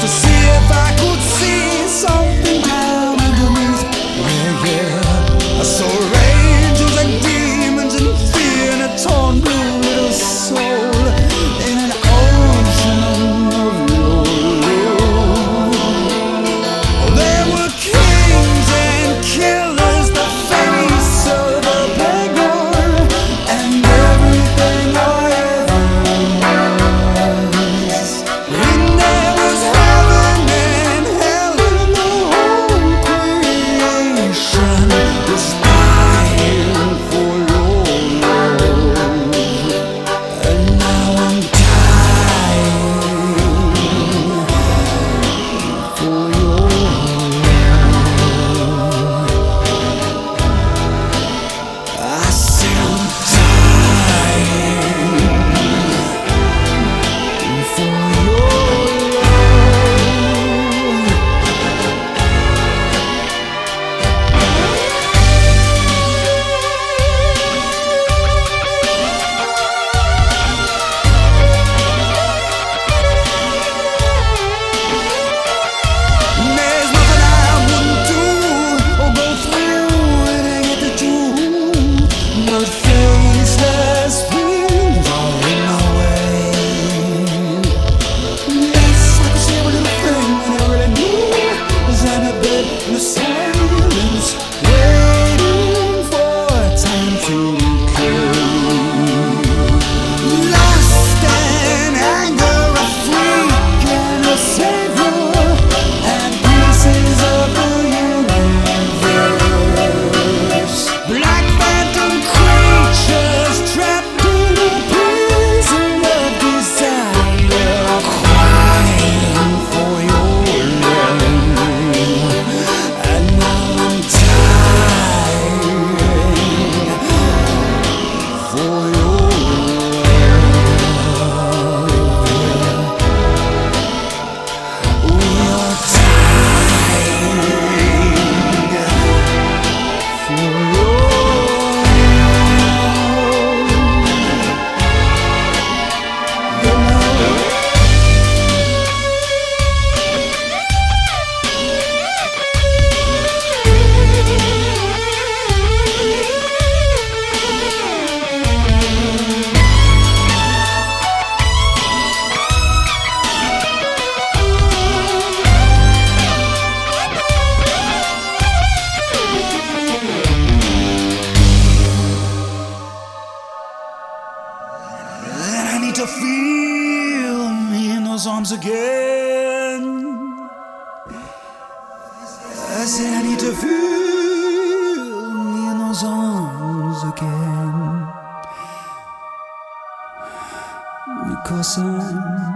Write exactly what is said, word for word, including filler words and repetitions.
to see if I could see something down underneath. Yeah, yeah, I saw angels and demons and fear and a torn blue little soul in an ocean of love. Oh, there were kings and killers, the face of the playground, and everything I ever was. And there was heaven and hell, and the whole creation was dying for your love. And now I'm dying for your love. I said I'm dying for your love. There's nothing I wouldn't do or go through and I get the truth. But faceless things are in my way. Yes, I could see every little thing and I really knew was in a bit in the silence, waiting for time to come. Lost in anger, a freak and a savior, and pieces of the universe. Black phantom creatures trapped in a prison of desire, crying for your love. And now I'm dying for your love. We are dying for your love. And I need to feel me in those arms again. I said I need to feel me in those arms again. Because I'm